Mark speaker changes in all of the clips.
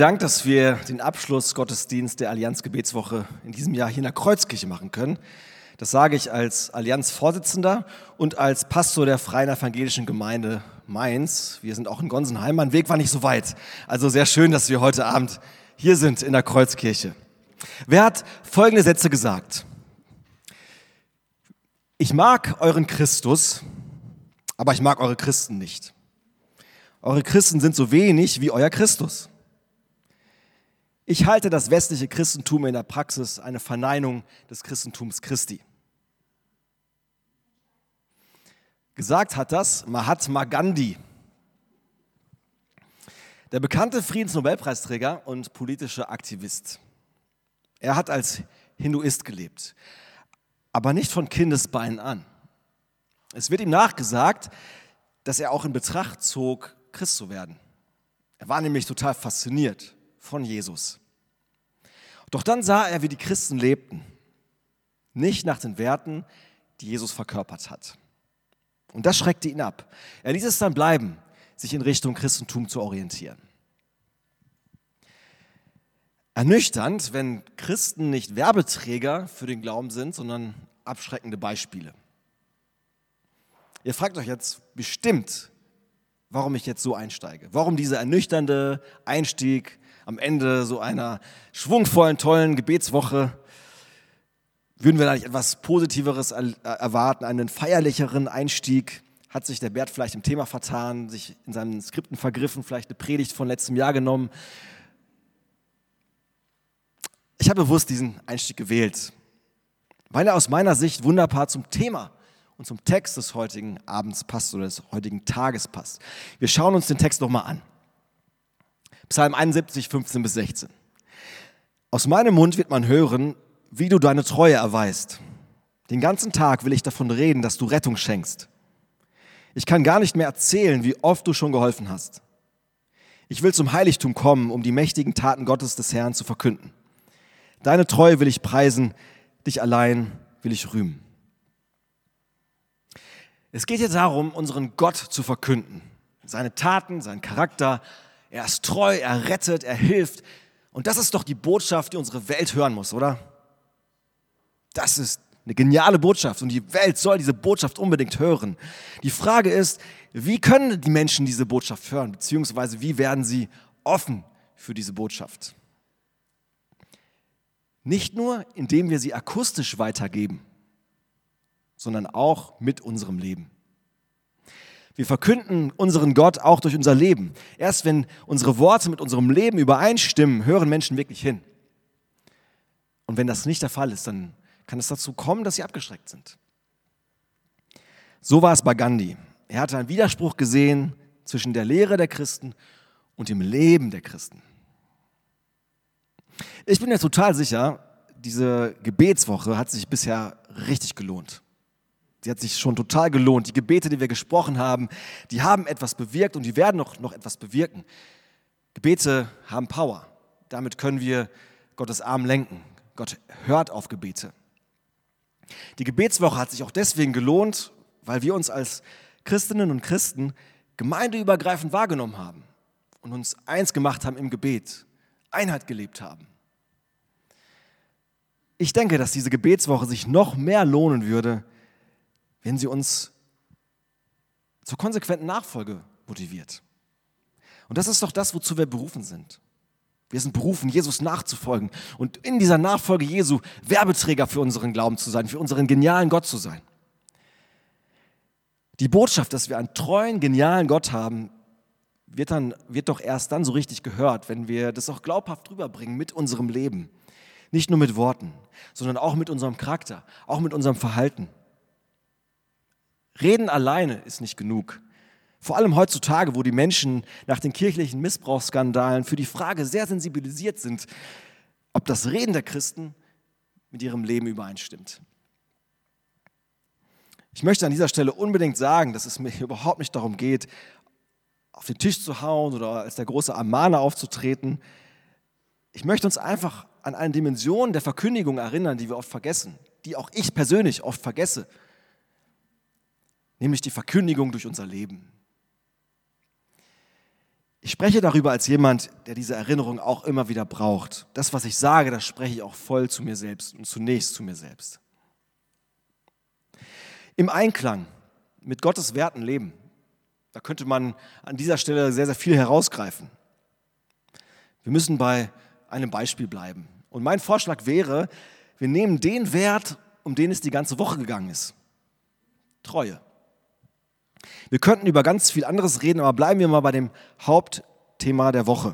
Speaker 1: Dank, dass wir den Abschlussgottesdienst der Allianz-Gebetswoche in diesem Jahr hier in der Kreuzkirche machen können. Das sage ich als Allianz-Vorsitzender und als Pastor der Freien Evangelischen Gemeinde Mainz. Wir sind auch in Gonsenheim, mein Weg war nicht so weit. Also sehr schön, dass wir heute Abend hier sind in der Kreuzkirche. Wer hat folgende Sätze gesagt? Ich mag euren Christus, aber ich mag eure Christen nicht. Eure Christen sind so wenig wie euer Christus. Ich halte das westliche Christentum in der Praxis eine Verneinung des Christentums Christi. Gesagt hat das Mahatma Gandhi. Der bekannte Friedensnobelpreisträger und politische Aktivist. Er hat als Hinduist gelebt, aber nicht von Kindesbeinen an. Es wird ihm nachgesagt, dass er auch in Betracht zog, Christ zu werden. Er war nämlich total fasziniert von Jesus. Doch dann sah er, wie die Christen lebten, nicht nach den Werten, die Jesus verkörpert hat. Und das schreckte ihn ab. Er ließ es dann bleiben, sich in Richtung Christentum zu orientieren. Ernüchternd, wenn Christen nicht Werbeträger für den Glauben sind, sondern abschreckende Beispiele. Ihr fragt euch jetzt bestimmt, warum ich jetzt so einsteige. Warum dieser ernüchternde Einstieg am Ende so einer schwungvollen, tollen Gebetswoche? Würden wir da nicht etwas Positiveres erwarten, einen feierlicheren Einstieg? Hat sich der Bert vielleicht im Thema vertan, sich in seinen Skripten vergriffen, vielleicht eine Predigt von letztem Jahr genommen? Ich habe bewusst diesen Einstieg gewählt, weil er aus meiner Sicht wunderbar zum Thema und zum Text des heutigen Abends passt oder des heutigen Tages passt. Wir schauen uns den Text nochmal an. Psalm 71, 15 bis 16. Aus meinem Mund wird man hören, wie du deine Treue erweist. Den ganzen Tag will ich davon reden, dass du Rettung schenkst. Ich kann gar nicht mehr erzählen, wie oft du schon geholfen hast. Ich will zum Heiligtum kommen, um die mächtigen Taten Gottes des Herrn zu verkünden. Deine Treue will ich preisen, dich allein will ich rühmen. Es geht jetzt darum, unseren Gott zu verkünden. Seine Taten, seinen Charakter. Er ist treu, er rettet, er hilft. Und das ist doch die Botschaft, die unsere Welt hören muss, oder? Das ist eine geniale Botschaft und die Welt soll diese Botschaft unbedingt hören. Die Frage ist, wie können die Menschen diese Botschaft hören, beziehungsweise wie werden sie offen für diese Botschaft? Nicht nur, indem wir sie akustisch weitergeben, sondern auch mit unserem Leben. Wir verkünden unseren Gott auch durch unser Leben. Erst wenn unsere Worte mit unserem Leben übereinstimmen, hören Menschen wirklich hin. Und wenn das nicht der Fall ist, dann kann es dazu kommen, dass sie abgeschreckt sind. So war es bei Gandhi. Er hatte einen Widerspruch gesehen zwischen der Lehre der Christen und dem Leben der Christen. Ich bin mir total sicher, diese Gebetswoche hat sich bisher richtig gelohnt. Sie hat sich schon total gelohnt. Die Gebete, die wir gesprochen haben, die haben etwas bewirkt und die werden noch etwas bewirken. Gebete haben Power. Damit können wir Gottes Arm lenken. Gott hört auf Gebete. Die Gebetswoche hat sich auch deswegen gelohnt, weil wir uns als Christinnen und Christen gemeindeübergreifend wahrgenommen haben und uns eins gemacht haben im Gebet, Einheit gelebt haben. Ich denke, dass diese Gebetswoche sich noch mehr lohnen würde, wenn sie uns zur konsequenten Nachfolge motiviert. Und das ist doch das, wozu wir berufen sind. Wir sind berufen, Jesus nachzufolgen und in dieser Nachfolge Jesu Werbeträger für unseren Glauben zu sein, für unseren genialen Gott zu sein. Die Botschaft, dass wir einen treuen, genialen Gott haben, wird doch erst dann so richtig gehört, wenn wir das auch glaubhaft rüberbringen mit unserem Leben. Nicht nur mit Worten, sondern auch mit unserem Charakter, auch mit unserem Verhalten. Reden alleine ist nicht genug. Vor allem heutzutage, wo die Menschen nach den kirchlichen Missbrauchsskandalen für die Frage sehr sensibilisiert sind, ob das Reden der Christen mit ihrem Leben übereinstimmt. Ich möchte an dieser Stelle unbedingt sagen, dass es mir überhaupt nicht darum geht, auf den Tisch zu hauen oder als der große Ermahner aufzutreten. Ich möchte uns einfach an eine Dimension der Verkündigung erinnern, die wir oft vergessen, die auch ich persönlich oft vergesse. Nämlich die Verkündigung durch unser Leben. Ich spreche darüber als jemand, der diese Erinnerung auch immer wieder braucht. Das, was ich sage, das spreche ich auch voll zu mir selbst und zunächst zu mir selbst. Im Einklang mit Gottes Werten leben, da könnte man an dieser Stelle sehr, sehr viel herausgreifen. Wir müssen bei einem Beispiel bleiben. Und mein Vorschlag wäre, wir nehmen den Wert, um den es die ganze Woche gegangen ist. Treue. Wir könnten über ganz viel anderes reden, aber bleiben wir mal bei dem Hauptthema der Woche.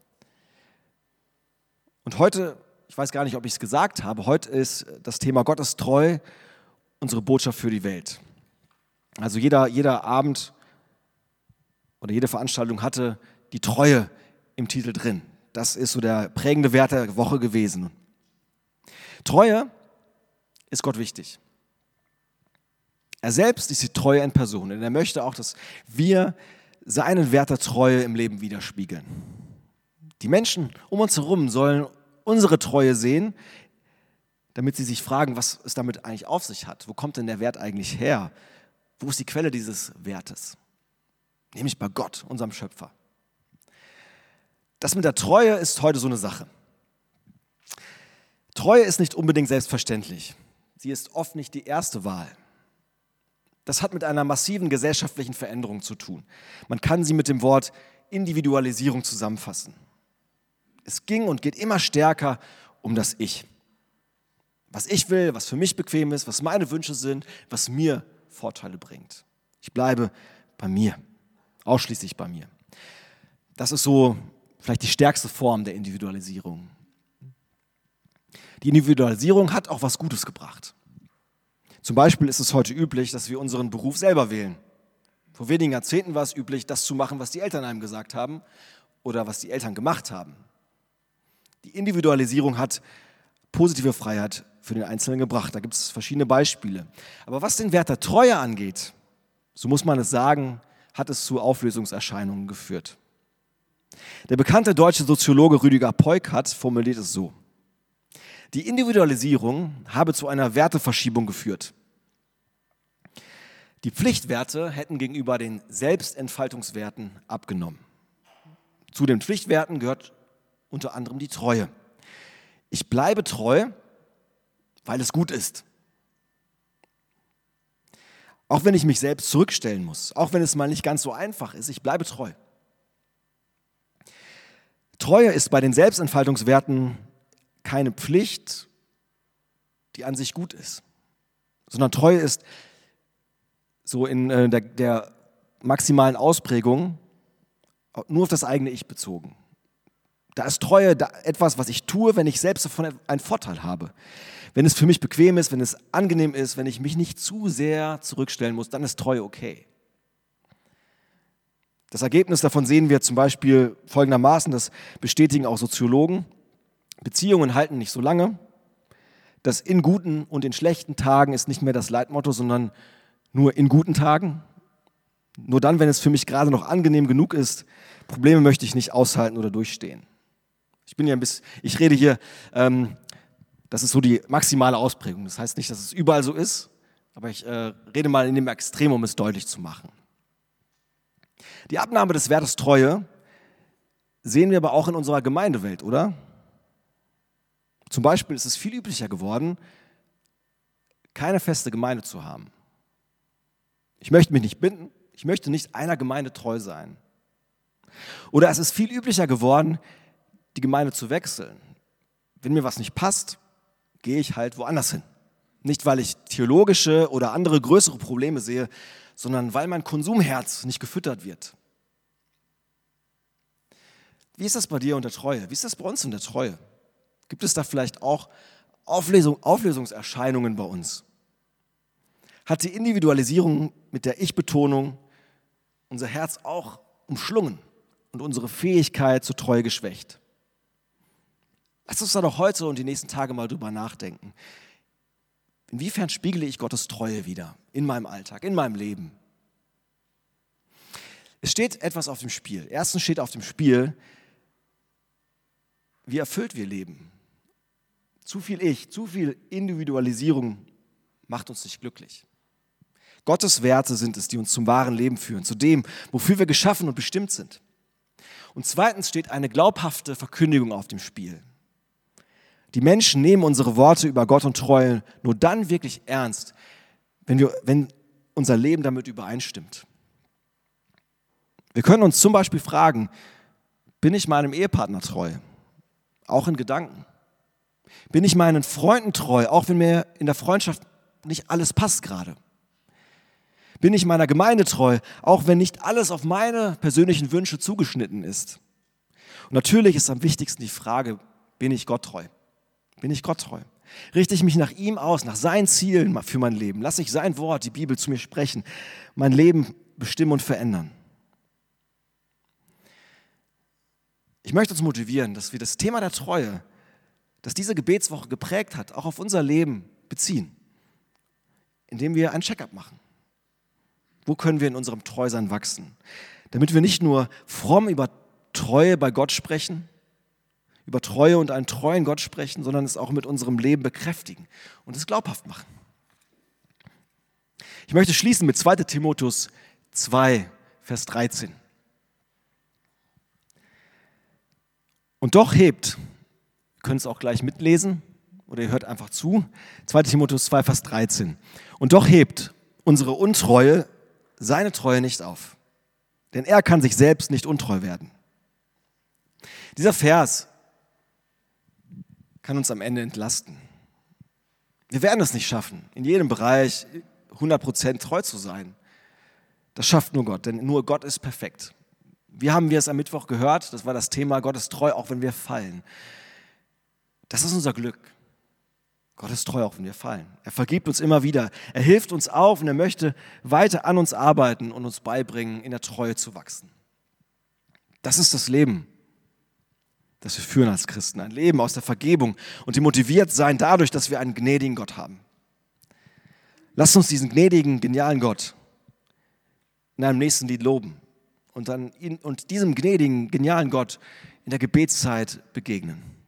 Speaker 1: Und heute, ich weiß gar nicht, ob ich es gesagt habe, heute ist das Thema Gott ist treu unsere Botschaft für die Welt. Also jeder Abend oder jede Veranstaltung hatte die Treue im Titel drin. Das ist so der prägende Wert der Woche gewesen. Treue ist Gott wichtig. Er selbst ist die Treue in Person und er möchte auch, dass wir seinen Wert der Treue im Leben widerspiegeln. Die Menschen um uns herum sollen unsere Treue sehen, damit sie sich fragen, was es damit eigentlich auf sich hat. Wo kommt denn der Wert eigentlich her? Wo ist die Quelle dieses Wertes? Nämlich bei Gott, unserem Schöpfer. Das mit der Treue ist heute so eine Sache. Treue ist nicht unbedingt selbstverständlich. Sie ist oft nicht die erste Wahl. Das hat mit einer massiven gesellschaftlichen Veränderung zu tun. Man kann sie mit dem Wort Individualisierung zusammenfassen. Es ging und geht immer stärker um das Ich. Was ich will, was für mich bequem ist, was meine Wünsche sind, was mir Vorteile bringt. Ich bleibe bei mir, ausschließlich bei mir. Das ist so vielleicht die stärkste Form der Individualisierung. Die Individualisierung hat auch was Gutes gebracht. Zum Beispiel ist es heute üblich, dass wir unseren Beruf selber wählen. Vor wenigen Jahrzehnten war es üblich, das zu machen, was die Eltern einem gesagt haben oder was die Eltern gemacht haben. Die Individualisierung hat positive Freiheit für den Einzelnen gebracht. Da gibt es verschiedene Beispiele. Aber was den Wert der Treue angeht, so muss man es sagen, hat es zu Auflösungserscheinungen geführt. Der bekannte deutsche Soziologe Rüdiger Peukert formuliert es so: Die Individualisierung habe zu einer Werteverschiebung geführt. Die Pflichtwerte hätten gegenüber den Selbstentfaltungswerten abgenommen. Zu den Pflichtwerten gehört unter anderem die Treue. Ich bleibe treu, weil es gut ist. Auch wenn ich mich selbst zurückstellen muss, auch wenn es mal nicht ganz so einfach ist, ich bleibe treu. Treue ist bei den Selbstentfaltungswerten keine Pflicht, die an sich gut ist, sondern Treue ist so in der maximalen Ausprägung nur auf das eigene Ich bezogen. Da ist Treue etwas, was ich tue, wenn ich selbst davon einen Vorteil habe. Wenn es für mich bequem ist, wenn es angenehm ist, wenn ich mich nicht zu sehr zurückstellen muss, dann ist Treue okay. Das Ergebnis davon sehen wir zum Beispiel folgendermaßen, das bestätigen auch Soziologen: Beziehungen halten nicht so lange. Das in guten und in schlechten Tagen ist nicht mehr das Leitmotto, sondern nur in guten Tagen. Nur dann, wenn es für mich gerade noch angenehm genug ist. Probleme möchte ich nicht aushalten oder durchstehen. Ich rede hier, das ist so die maximale Ausprägung. Das heißt nicht, dass es überall so ist, aber ich rede mal in dem Extrem, um es deutlich zu machen. Die Abnahme des Wertes Treue sehen wir aber auch in unserer Gemeindewelt, oder? Zum Beispiel ist es viel üblicher geworden, keine feste Gemeinde zu haben. Ich möchte mich nicht binden, ich möchte nicht einer Gemeinde treu sein. Oder es ist viel üblicher geworden, die Gemeinde zu wechseln. Wenn mir was nicht passt, gehe ich halt woanders hin. Nicht, weil ich theologische oder andere größere Probleme sehe, sondern weil mein Konsumherz nicht gefüttert wird. Wie ist das bei dir und der Treue? Wie ist das bei uns in der Treue? Gibt es da vielleicht auch Auflösungserscheinungen bei uns? Hat die Individualisierung mit der Ich-Betonung unser Herz auch umschlungen und unsere Fähigkeit zur Treue geschwächt? Lass uns da doch heute und die nächsten Tage mal drüber nachdenken. Inwiefern spiegle ich Gottes Treue wider in meinem Alltag, in meinem Leben? Es steht etwas auf dem Spiel. Erstens steht auf dem Spiel, wie erfüllt wir leben. Zu viel Ich, zu viel Individualisierung macht uns nicht glücklich. Gottes Werte sind es, die uns zum wahren Leben führen, zu dem, wofür wir geschaffen und bestimmt sind. Und zweitens steht eine glaubhafte Verkündigung auf dem Spiel. Die Menschen nehmen unsere Worte über Gott und Treue nur dann wirklich ernst, wenn unser Leben damit übereinstimmt. Wir können uns zum Beispiel fragen, bin ich meinem Ehepartner treu? Auch in Gedanken. Bin ich meinen Freunden treu, auch wenn mir in der Freundschaft nicht alles passt gerade? Bin ich meiner Gemeinde treu, auch wenn nicht alles auf meine persönlichen Wünsche zugeschnitten ist? Und natürlich ist am wichtigsten die Frage, bin ich Gott treu? Bin ich Gott treu? Richte ich mich nach ihm aus, nach seinen Zielen für mein Leben? Lasse ich sein Wort, die Bibel, zu mir sprechen, mein Leben bestimmen und verändern? Ich möchte uns motivieren, dass wir das Thema der Treue, das diese Gebetswoche geprägt hat, auch auf unser Leben beziehen, indem wir ein Check-up machen. Wo können wir in unserem Treusein wachsen? Damit wir nicht nur fromm über Treue bei Gott sprechen, über Treue und einen treuen Gott sprechen, sondern es auch mit unserem Leben bekräftigen und es glaubhaft machen. Ich möchte schließen mit 2. Timotheus 2, Vers 13. Und doch hebt, ihr könnt es auch gleich mitlesen oder ihr hört einfach zu, 2. Timotheus 2, Vers 13. Und doch hebt unsere Untreue seine Treue nicht auf, denn er kann sich selbst nicht untreu werden. Dieser Vers kann uns am Ende entlasten. Wir werden es nicht schaffen, in jedem Bereich 100% treu zu sein. Das schafft nur Gott, denn nur Gott ist perfekt. Wie haben wir es am Mittwoch gehört? Das war das Thema, Gott ist treu, auch wenn wir fallen. Das ist unser Glück. Gott ist treu, auch wenn wir fallen. Er vergibt uns immer wieder. Er hilft uns auf und er möchte weiter an uns arbeiten und uns beibringen, in der Treue zu wachsen. Das ist das Leben, das wir führen als Christen. Ein Leben aus der Vergebung und die motiviert sein dadurch, dass wir einen gnädigen Gott haben. Lasst uns diesen gnädigen, genialen Gott in einem nächsten Lied loben und diesem gnädigen, genialen Gott in der Gebetszeit begegnen.